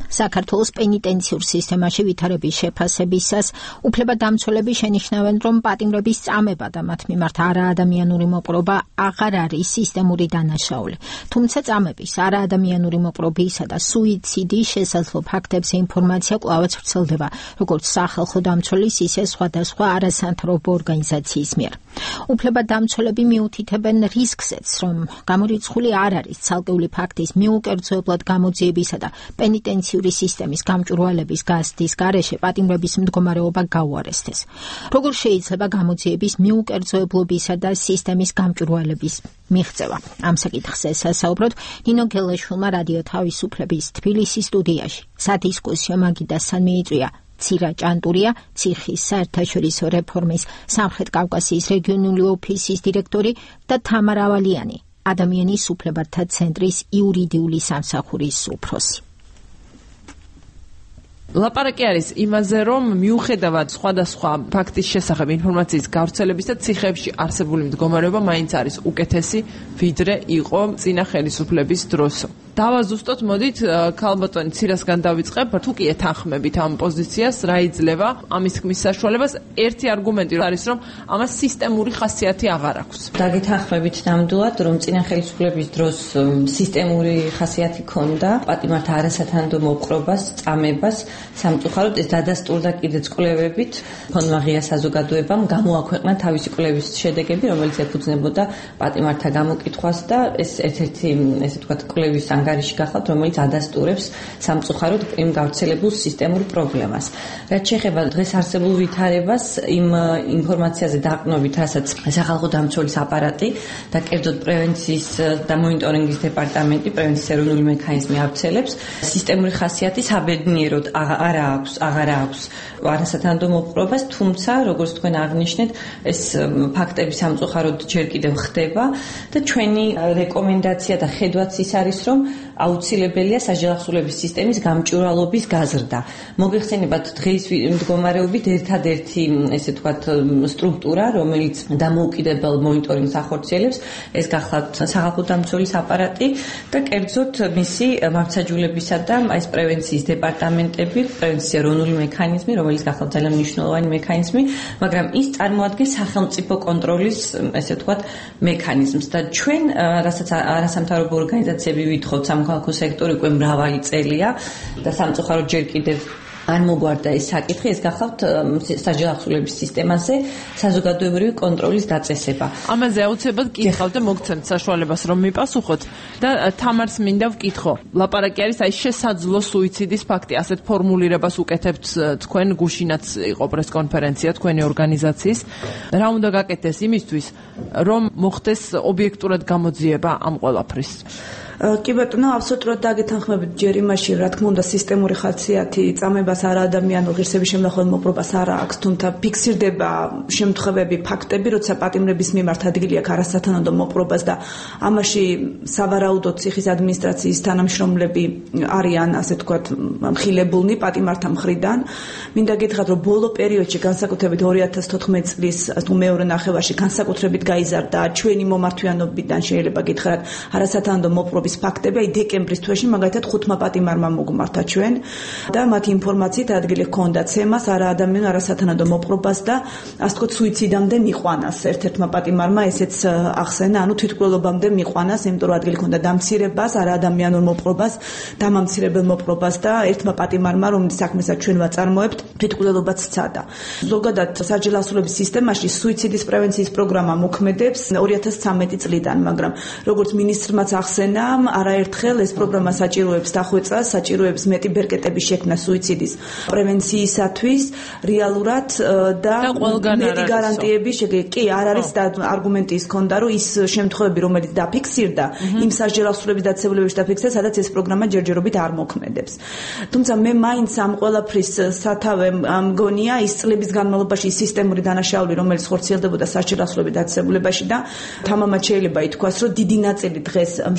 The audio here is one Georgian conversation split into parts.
საქართველოს პენიტენციურ სისტემაში ვითარების შეფასებისას უფლებადამცველები შენიშნავენ, რომ პატიმრების წამება და მათ მიმართ არაადამიანური მოპყრობა აღარ არის სისტემური დანაშაული. თუმცა წამების, არაადამიანური მოპყრობისა და სუიციდის შესაძლო ფაქტებზე ინფორმაცია კვლავაც ვრცელდება, როგორც სახალხო დამცველის, ისე სხვადასხვა არასამთავრობო ორგანიზაციის მიერ. უფლებადამცველები მიუთითებენ რისკზეც, რომ გამორიცხული არ არის ცალკეული ფაქტის მიუკერძოებლად გამოძიებისა და პენიტენციური სისტემის გამჭვირვალების გაზრდის გარეშე პატიმრების მდგომარეობა გაუარესდეს. როგორ შეიძლება გამოძიების მიუკერძოებლობისა და სისტემის გამჭვირვალების მიღწევა? ამ საკითხზე სასაუბროთ ნინო გელაშვილმა რადიო თავისუფლების თბილისის სტუდიაში. სადისკუსიო მაგიდასთან მიიწვია ცირა ჭანტურია, ციხის საერთაშორისო რეფორმის სამხრეთ კავკასიის რეგიონული ოფისის დირექტორი და თამარ ავალიანი, ადამიანის უფლებათა ცენტრის იურიდიული სამსახურის უფროსი. ლაპარაკი არის იმაზე, რომ მიუხედავად სხვადასხვა ფაქტის შესახებ ინფორმაციის გავრცელებისა, ციხეებში არსებული მდგომარეობა მაინც არის უკეთესი, ვიდრე იყო წინა ხელისუფლების დროს. დავაზუსტოთ, მოდით ქალბატონი ცირასგან დავიწყებ, თუ კი ეთანხმებით ამ პოზიციას, რა იძლევა ამის ხმის საშუალებას? ერთი არგუმენტი არის, რომ ამას სისტემური ხასიათი აღარ აქვს. დაგეთანხმებით ნამდვილად, რომ წინა ხელისუფლების დროს სისტემური ხასიათი ჰქონდა, პატიმართა არასათანადო მოპყრობას, წამებას, სამწუხაროდ ეს დადასტურდა კიდეც კვლევებით. ფონმა ღია საზოგადოებამ გამოაქვეყნა თავისი კვლევის შედეგები, რომელიც ეფუძნებოდა პატიმართა გამოკითხვას და ეს ერთ-ერთი, ესე ვთქვათ, კვლევის ანგარიში გახლავთ, რომელიც ადასტურებს სამწუხაროდ იმ გავრცელებულ სისტემურ პრობლემას. რაც შეეხება დღეს არსებულ ვითარებას, იმ ინფორმაციაზე დაყრდნობით, რასაც სახალხო დამცველის აპარატი და კერძოდ პრევენციის და მონიტორინგის დეპარტამენტი, პრევენციის ეროვნული მექანიზმი აბცელებს, სისტემური ხასიათი საბედნიეროდ აღარ აქვს არასათანადო მოპყრობას, თუმცა, როგორც თქვენ აღნიშნეთ, ეს ფაქტები სამწუხაროდ ჯერ კიდევ ხდება და ჩვენი რეკომენდაცია და ხედვაც ის არის, რომ აუცილებელია საჯელახსოვრების სისტემის გამჭვირვალობის გაზრდა. მოგეხსენებათ, დღის მდგომარეობით ერთადერთი, ესე ვთქვათ, სტრუქტურა, რომელიც დამოუკიდებელ მონიტორინგს ახორციელებს, ეს გახლავთ სახალხო დამცველის აპარატი და კერძოდ მისი მართლმსაჯულებისა და ეს პრევენციის დეპარტამენტები, პრევენციის ეროვნული მექანიზმი, რომელიც გახლავთ ძალიან მნიშვნელოვანი მექანიზმი, მაგრამ ის წარმოადგენს სახელმწიფო კონტროლის, ესე ვთქვათ, მექანიზმს და ჩვენ, რასაც არასამთავრობო ორგანიზაციები ვითხოვთ, სამოქალაქო სექტორი უკვე მრავალი წელია და სამწუხაროდ ჯერ კიდევ არ მოგვარდა ეს საკითხი, ეს გახლავთ საჯელახსოვრების სისტემაზე საზოგადოებრივი კონტროლის დაწესება. ამაზე აუცილებლად გითხავთ და მოგცემთ საშუალებას, რომ მიპასუხოთ და თამარს მინდა ვკითხო. ლაპარაკი არის აი შესაძლო სუიციდის ფაქტი, ასეთ ფორმულირებას უკეთებთ თქვენ, გუშინაც იყო პრესკონფერენცია თქვენი ორგანიზაციის. რა უნდა გაკეთდეს იმისთვის, რომ მოხდეს ობიექტურად გამოძიება ამ ყველაფრის? კი ბატონო, აბსოლუტურად დაგეთანხმებით ჯერ იმაში, რა თქმა უნდა, სისტემური ხასიათი წამებას არაადამიანურ ღირსების შემნახველ მოპყრობას არ აქვს, თუმცა ფიქსირდება შემთხვევები, ფაქტები, როცა პატიმრების მიმართ ადგილი აქვს არასათანადო მოპყრობას და ამაში სავარაუდოდ ციხის ადმინისტრაციის თანამშრომლები არიან, ასე ვთქვათ, მხილებულნი პატიმართა მხრიდან. მინდა გითხრათ, რომ ბოლო პერიოდში, განსაკუთრებით 2014 წლის მეორე ნახევარში, განსაკუთრებით გაიზარდა ჩვენი მომართვიანობიდან, შეიძლება გითხრათ, არასათანადო მოპყრობის ფაქტები, აი დეკემბრის თვეში მაგალითად 5 პატიმარმა მოგმართა ჩვენ და მათი ინფორმაციით ადგილი ჰქონდა ცემას, არაადამიანურ არასათანადო მოპყრობას და ასე ვთქვათ სუიციდამდე მიყვანას. ერთ-ერთმა პატიმარმა ესეც ახსენა, ანუ თვითმკვლელობამდე მიყვანას, იმიტომ რომ ადგილი ჰქონდა დამცირებას, არაადამიანურ მოპყრობას, დამამცირებელ მოპყრობას და ერთმა პატიმარმა, რომლის საქმესაც ჩვენ ვაწარმოებთ, თვითმკვლელობაც სცადა. ზოგადად საჯელახსოვრების სისტემაში სუიციდის პრევენციის პროგრამა მოქმედებს 2013 წლიდან, მაგრამ როგორც მინისტრმაც ახსენა, არაერთხელ ეს პროგრამა საჭიროებს დახვეწას, საჭიროებს მეტი ბერკეტების შექმნა სუიციდის პრევენციისათვის, რეალურად და მეტი გარანტიები კი არ არის და არგუმენტი ის ქონდა, რომ ის შემთხვევები, რომელიც დაფიქსირდა, იმ საჯელახსოვრების დაწესებულებაში დაფიქსირდა, სადაც ეს პროგრამა ჯერჯერობით არ მოქმედებს. თუმცა მე მაინც ამ ყველაფრის სათავე მგონია ის წლების განმავლობაში სისტემური დანაშაული, რომელიც ხორციელდებოდა საჯელახსოვრების დაწესებულებაში და თამამად შეიძლება ითქვას, რომ დიდი ნაწილი დღეს მსჯავრდებული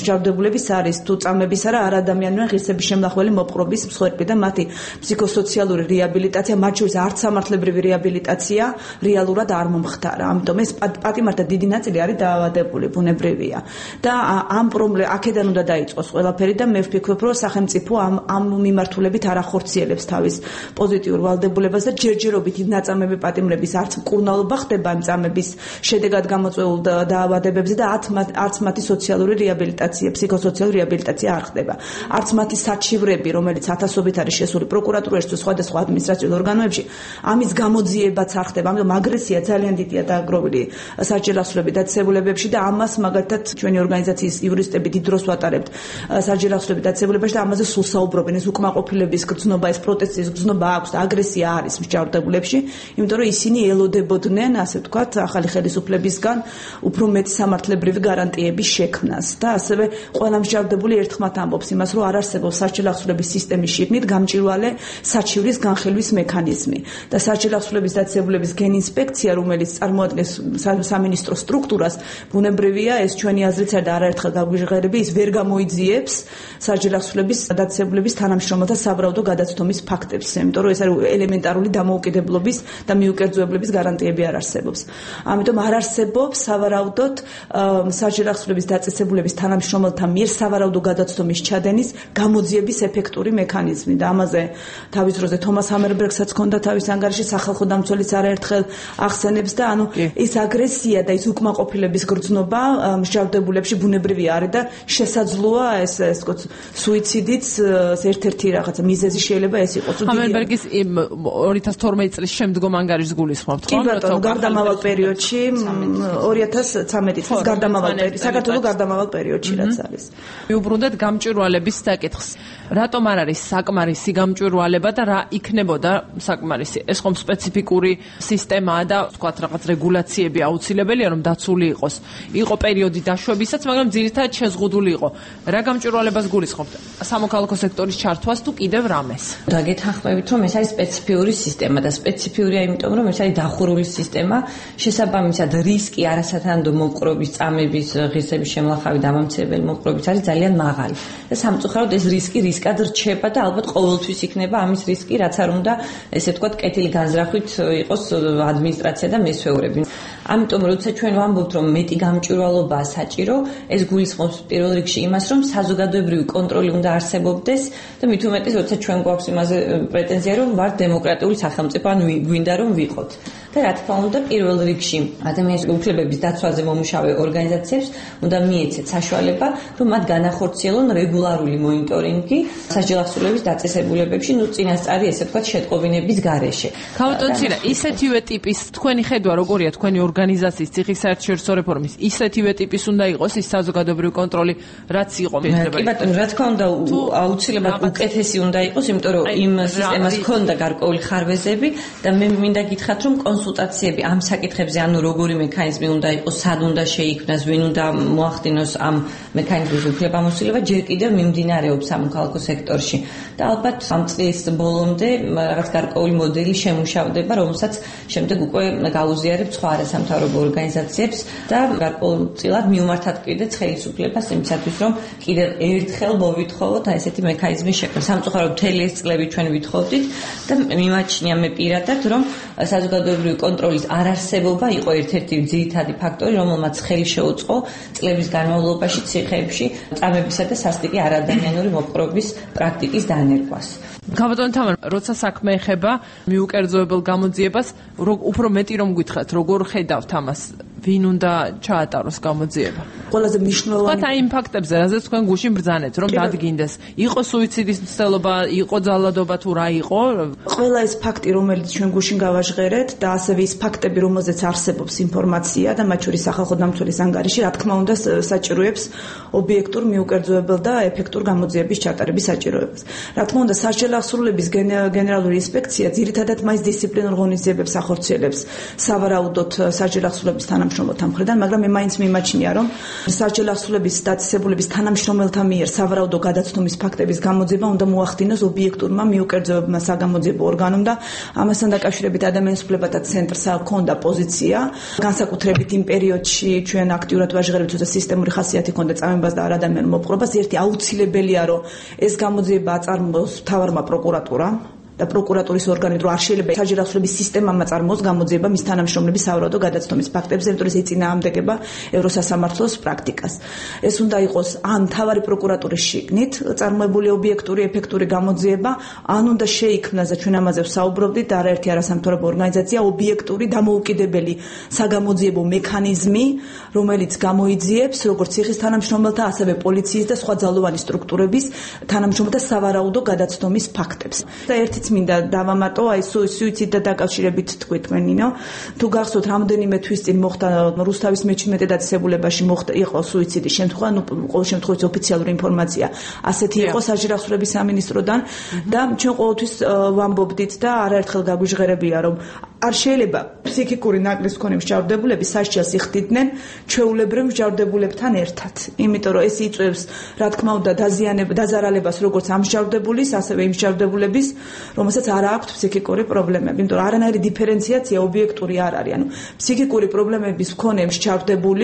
მიმართულების არის თუ წამების არა არადამიანური ღირსების შემლახველი მოპყრობის მსხვერპლი და მათი ფსიქოსოციალური რეაბილიტაცია, მათ შორის არც სამართლებრივი რეაბილიტაცია რეალურად არ მომხდარა. ამიტომ ეს პატიმართა დიდი ნაწილი არის დაავადებული, ბუნებრივია. და ამ აქედან უნდა დაიწყოს ყველაფერი და მე ვფიქრობ, რომ სახელმწიფო ამ მიმართულებით არ ახორციელებს თავის პოზიტიურ ვალდებულებას და ჯერჯერობით იმ ნაწამები პატიმრების არც მკურნალობა ხდება ამ წამების შედეგად გამოწვეულ დაავადებებზე და არც მათი სოციალური რეაბილიტაცია, ფსიქოსოციალური რეაბილიტაცია არ ხდება. არც მათი საჩივრები, რომელიც ათასობით არის შესული პროკურატურაში თუ სხვადასხვა ადმინისტრაციულ ორგანოებში, ამის გამოძიებაც არ ხდება. ამიტომ აგრესია ძალიან დიდია დააგროვილი საჯარო ახსნების დაწესებულებებში და ამას მაგალითად ჩვენი ორგანიზაციის იურისტები დიდ დროს ვატარებთ საჯარო ახსნების დაწესებულებაში და ამაზე სულ საუბრობენ. ეს უკმაყოფილების გრძნობა, ეს პროტესტის გრძნობა აქვს და აგრესია არის მსჯავრდებულებში, იმიტომ რომ ისინი ელოდებოდნენ, ასე ვთქვათ, ახალი ხელისუფლებისგან უფრო მეტი სამართლებრივი გარანტიების შექმნას და ასევე ყველა მსჯავრდებული ერთხმად ამბობს იმას, რომ არ არსებობს საჯარო ახსნების სისტემის შიგნით გამჭვირვალე საჩივრის განხილვის მექანიზმი და საჯარო ახსნების დაწესებულების გენინსპექცია, რომელიც წარმოადგენს სამინისტრო სტრუქტურას, ბუნებრივია ეს ჩვენი აზრით და არაერთხელ გაგვიჟღერები, ის ვერ გამოიძიებს საჯარო ახსნების დაწესებულების თანამშრომელთა საბრალდო გადაცდომის ფაქტებს, იმიტომ რომ ეს არის ელემენტარული დამოუკიდებლობის და მიუკერძოებლების გარანტიები არ არსებობს. ამიტომ არ არსებობს სავარაუდოდ საჯარო ახსნების დაწესებულების თანამშრომელთა მიერ სავარაუდო გადაცდომის ჩადენის გამოძიების ეფექტური მექანიზმი და ამაზე თავის დროზე თომას ჰამერბერგსაც ჰქონდა თავის ანგარიში, სახალხო დამცველიც არაერთხელ ახსენებს და ეს აგრესია და ეს უკმაყოფილების გრძნობა მსჯავრდებულებში ბუნებრივი არის და შესაძლოა ეს თქო სუიციდიც ერთ-ერთი რაღაცა მიზეზი შეიძლება ეს იყოს. ჰამერბერგის 2012 წლის შემდგომ ანგარიშს გულისხმობთ, ხო? კი ბატონო, გარდამავალ პერიოდში 2013 წლის გარდამავალ საქართველოს გარდამავალ პერიოდში რაც არის. მიუბრუნდეთ გამჭვირვალების საკითხს. რატომ არ არის საკმარისი გამჭვირვალება და რა იქნებოდა საკმარისი? ეს ხომ სპეციფიკური სისტემაა და თქვათ რაღაც რეგულაციები აუცილებელია რომ დაცული იყოს. იყო პერიოდი დაშვებისაც, მაგრამ ძირითადად შეზღუდული იყო. რა გამჭვირვალებას გულისხმობთ? სამოქალაქო სექტორის ჩართვას თუ კიდევ რამეს? დაგეთანხმებით რომ ეს არის სპეციფიური სისტემა და სპეციფიურია იმიტომ რომ ეს არის დახურული სისტემა, შესაბამისად რისკი არასათანადო მოპყრობის, წამების, ღირსების შემლახავი და ამამცირებელი მოპყრობის არის ძალიან მაღალი. და სამწუხაროდ ეს რისკად რჩება და ალბათ ყოველთვის იქნება ამის რისკი, რაც არ უნდა ესე ვთქვათ კეთილი განზრახვით იყოს ადმინისტრაცია და მესვეურები. ამიტომ როცა ჩვენ ვამბობთ რომ მეტი გამჭვირვალობაა საჭირო, ეს გულისხმობს პირველ რიგში იმას, რომ საზოგადოებრივი კონტროლი უნდა არსებობდეს და მით უმეტეს როცა ჩვენ გვაქვს იმაზე პრეტენზია, რომ ვართ დემოკრატიული სახელმწიფო, ან გვინდა რომ ვიყოთ. და რა თქმა უნდა პირველ რიგში ადამიანის უფლებების დაცვაზე მომუშავე ორგანიზაციებს უნდა მიეცეთ საშუალება, რომ მათ განახორციელონ რეგულარული მონიტორინგი საჯარო ახსნების დაწესებულებებში, წინასწარი ესე ვთქვათ შეტყობინების გარეშე. ქავტონცინა, ისეთივე ტიპის თქვენი ხედვა როგორია თქვენი ორგანიზაციის ციხის საერთაშორისო რეფორმის, ისეთივე ტიპის უნდა იყოს ის საზოგადოებრივი კონტროლი, რაც იყო მიღებული. კი ბატონო, რა თქმა უნდა აუცილებლად უკეთესი უნდა იყოს, იმიტომ რომ იმ სისტემას ჰქონდა გარკვეული ხარვეზები და მე მინდა გითხრათ, რომ კონსულტაციები ამ საკითხებზე, ანუ როგორი მექანიზმი უნდა იყოს, სად უნდა შეიქმნას, ვინ უნდა მოახდინოს ამ მექანიზმის უფლებამოსილება, ჯერ კიდევ მიმდინარეობს სამოქალაქო სექტორში. და ალბათ ამ წლის ბოლომდე რაღაც გარკვეული მოდელი შემუშავდება, რომელსაც შემდეგ უკვე გაუზიარებთ სხვა არასამთავრობო ორგანიზაციებს და გარკვეულწილად მიუმართათ კიდეც ხელისუფლებას იმისათვის, რომ კიდევ ერთხელ მოვითხოვოთ ესეთი მექანიზმის შექმნა. სამწუხაროდ მთელი ეს წლები ჩვენ ვითხოვდით და მიმაჩნია მე პირადად, რომ საზოგადოებრივი კონტროლის არარსებობა იყო ერთ-ერთი ძირითადი ფაქტორი, რომელმაც ხელი შეუწყო წლების განმავლობაში ციხეებში წამებისა და სასტიკი არადამიანური მოპყრობის პრაქტიკის დანერგვას. გაბატონო თამარ, როცა საქმე ეხება მიუკერძოებელ გამოძიებას, უფრო მეტი რომ გითხრათ, როგორ ხედავთ ამას? ვინ უნდა ჩაატაროს გამოძიება? ყველაზე მნიშვნელოვანი აი იმ ფაქტებზე, რაზეც თქვენ გუშინ ბრძანეთ, რომ დადგინდეს. იყო სუიციდის მცდელობა, იყო ძალადობა თუ რა იყო? ყველა ეს ფაქტი, რომელიც ჩვენ გუშინ გავაჟღერეთ და ასევე ის ფაქტები, რომელზეც არსებობს ინფორმაცია და მათ შორის სახალხო დამცველის ანგარიში, რა თქმა უნდა, საჭიროებს ობიექტურ, მიუკერძოებელ და ეფექტურ გამოძიების ჩატარების საჭიროებას. რა თქმა უნდა, საჯარო ახსნების გენერალური ინსპექცია ძირითადად მაინც დისციპლინურ ღონისძიებებს ახორციელებს სავარაუდოდ საჯარო ახსნების თანამშრომელთა მხრიდან, მაგრამ მე მაინც მიმაჩნია, რომ სასჯელი ახსნილების დაწესებულების თანამშრომელთა მიერ სავარაუდო გადაცნობის ფაქტების გამოძიება უნდა მოახდინოს ობიექტურმა მიუკერძოებმა საგამოძიებო ორგანომ და ამასთან დაკავშირებით ადამიანის უფლებათა ცენტრს ჰქონდა პოზიცია განსაკუთრებით იმ პერიოდში ჩვენ აქტიურად ვაჟღერებთ რომ სისტემური ხასიათი ჰქონდა წამებას და არადამიანურ მოპყრობას ერთი აუცილებელია რომ ეს გამოძიება აწარმოოს მთავარმა პროკურატურამ და პროკურატურის ორგანოები რომ არ შეიძლება სასჯელი ახსნილების სისტემამ აწარმოოს გამოძიება მის თანამშრომლების სავარაუდო გადაცნობის ფაქტებზე, იმიტომ რომ ეს ეწინააღმდეგება ევროსასამართლოს პრაქტიკას. ეს უნდა იყოს ან მთავარი პროკურატურის შიგნით წარმოებული ობიექტური ეფექტური გამოძიება, ან უნდა შეიქმნას და ჩვენ ამაზე ვსაუბრობდით და არაერთი არასამთავრობო ორგანიზაცია ობიექტური დამოუკიდებელი საგამოძიებო მექანიზმი, რომელიც გამოიძიებს როგორც ციხის თანამშრომელთა, ასევე პოლიციის და სხვა ძალოვანი სტრუქტურების თანამშრომელთა სავარაუდო გადაცნობის ფაქტებს. და ერთიც მინდა დავამატო, აი სუიციდთან დაკავშირებით თქვით მენინო, თუ გახსოვთ რამდენიმე თვის წინ მოხდა რუსთავის მე-17 დაწესებულებაში იყო სუიციდის შემთხვევა, ну ყოველ შემთხვევაში ოფიციალური ინფორმაცია ასეთი იყო სასჯელი ახსნილების სამინისტროდან და ჩვენ ყოველთვის ვამბობდით და არაერთხელ გაგვიჟღერებია რომ არ შეიძლება ფსიქიკური ნაკლის მქონე მსჯავრდებულები სასჯელს იხდიდნენ ჩვეულებრივ მსჯავრდებულებთან ერთად. იმიტომ რომ ეს იწვევს, რა თქმა უნდა, დაზარალებას როგორც ამ მსჯავრდებულის, ასევე იმ მსჯავრდებულების, რომელსაც არ აქვს ფსიქიკური პრობლემები. იმიტომ რომ არანაირი დიფერენციაცია ობიექტური არ არის. ანუ ფსიქიკური პრობლემების მქონე მსჯავრდებული,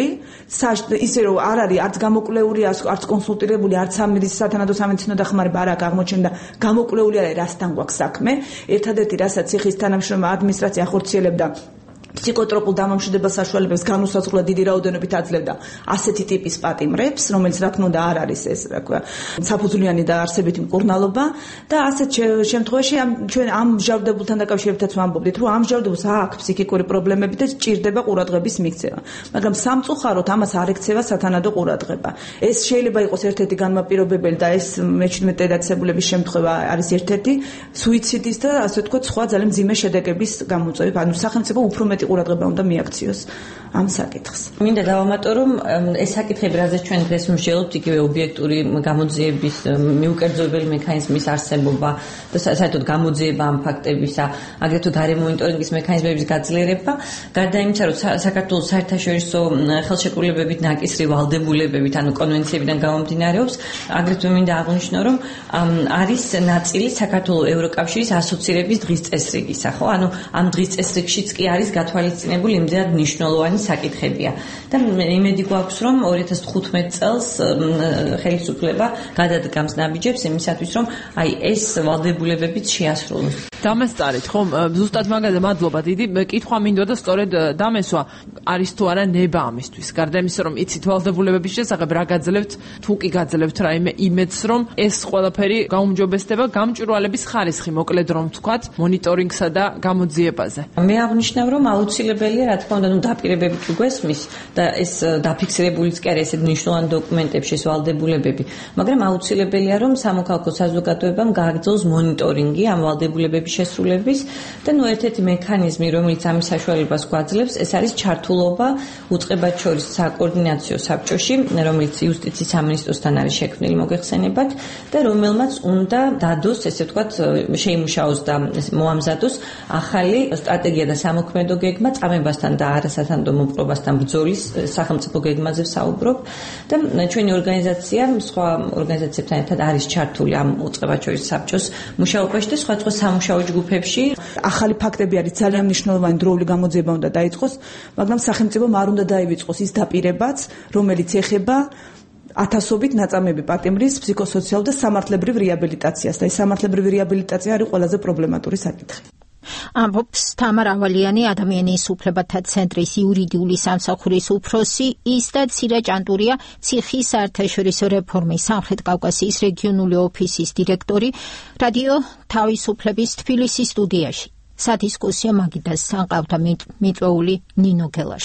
ისე რომ არ არის არც გამოკვლეული, არც კონსულტირებული, არც სათანადო სამედიცინო დახმარება არ აქვს აღმოჩენილი და გამოკვლეული არის რასთან გვაქვს საქმე. ერთადერთი რასაც ციხის თანამშრომელი ადმინისტრაცია ახორციელებდა ფსიქოტროპულ დამამშვიდებელ საშუალებებს განუსაზღვრად დიდი რაოდენობით აძლევდა ასეთი ტიპის პატიმრებს, რომელიც რა თქმა უნდა არ არის ეს, რა ქვია, საფუძვლიანი და არსებითი მკურნალობა და ასეთ შემთხვევაში ჩვენ ამ მსჯავრდებულთან დაკავშირებითაც ვამბობდით, რომ ამ მსჯავრდებულს აქვს ფსიქიკური პრობლემები და სჭირდება ყურადღების მიქცევა. მაგრამ სამწუხაროდ ამას არ ექცევა სათანადო ყურადღება. ეს შეიძლება იყოს ერთ-ერთი განმაპირობებელი და ეს მე-17 დაწესებულების შემთხვევა არის ერთ-ერთი სუიციდის და ასე ვთქვათ, სხვა ძალიან მძიმე შედეგების გამოწვევა. ანუ სახელმწიფო უფრო მეტი ყურადღება უნდა მიაქციოს ამ საკითხს. მინდა დავამატო, რომ ეს საკითხები, რაზეც ჩვენ დღეს მსჯელობთ, იგივე ობიექტური გამოძიების მიუკერძოებელი მექანიზმის არსებობა და საერთოდ გამოძიება ამ ფაქტებისა, აგრეთვე გარემო მონიტორინგის მექანიზმების გაძლიერება, გარდა იმისა, რომ საქართველოს საერთაშორისო ხელშეკრულებებით ნაკისრი ვალდებულებებით, ანუ კონვენციებიდან გამომდინარეობს, აგრეთვე მინდა აღვნიშნო, რომ არის ნაწილი საქართველოს ევროკავშირის ასოცირების დღის წესრიგისა, ხო? ანუ ამ დღის წესრიგშიც კი არის გათვალისწინებული იმდენად მნიშვნელოვანი საკითხებია. და იმედი გვაქვს, რომ 2015 წელს ხელისუფლება გადადგამს ნაბიჯებს იმისათვის, რომ აი ეს ვალდებულებებიც შეასრულოს. დამესწარით, ხომ? ზუსტად მაგაზე მადლობა დიდი. კითხვა მინდო და სწორედ დამესვა, არის თუ არა ნება ამისთვის. გარდა იმისა, რომ იცით ვალდებულებების შესახებ რა გაძლევთ, თუ კი გაძლევთ რაიმე იმედს, რომ ეს ყველაფერი გაუმჯობესდება გამჭვირვალების ხარისხი, მოკლედ რომ ვთქვათ, მონიტორინგსა და გამოძიებაზე. მე აღნიშნავ, რომ აუცილებელია, რა თქმა უნდა, დაპირებები კი გვესმის და ეს დაფიქსირებულიც კი არის ესეთ მნიშვნელოვან დოკუმენტებში ეს ვალდებულებები, მაგრამ აუცილებელია, რომ სამოქალაქო საზოგადოებამ გააგრძელოს მონიტორინგი ამ ვალდებულებების შესრულების და ერთ-ერთი მექანიზმი, რომელიც ამის საშუალებას გვაძლევს, ეს არის ჩართულობა უწყებად შორის საკოორდინაციო საბჭოში, რომელიც იუსტიციის სამინისტროსთან არის შექმნილი მოგეხსენებათ და რომელმაც უნდა დადოს, ესე ვთქვათ, შეიმუშაოს და მოამზადოს ახალი სტრატეგია და სამოქმედო გეგმა წამებასთან და არასათანადო მოპყრობასთან ბრძოლის სახელმწიფო გეგმაზე ვსაუბრობ და ჩვენი ორგანიზაცია სხვა ორგანიზაციებთან ერთად არის ჩართული ამ უწყებად შორის საბჭოს მუშაობაში და სხვა სამუშაო ჯგუფებში. ახალი ფაქტები არის ძალიან მნიშვნელოვანი, დროული გამოძიება უნდა დაიწყოს, მაგრამ სახელმწიფომ არ უნდა დაივიწყოს ის დაპირებაც, რომელიც ეხება ათასობით ნაწამები პატიმრის ფსიქოსოციალურ და სამართლებრივ რეაბილიტაციას და ეს სამართლებრივი რეაბილიტაცია არის ყველაზე პრობლემატური საკითხი. ამბობს თამარ ავალიანი, ადამიანის უფლებათა ცენტრის იურიდიული სამსახურის უფროსი, ის და ცირა ჭანტურია, ციხის საერთაშორისო რეფორმის სამხრეთ კავკასიის რეგიონული ოფისის დირექტორი, რადიო თავისუფლების თბილისის სტუდიაში. სადისკუსიო მაგიდას სანყავდა მიწვეული ნინო გელაშ.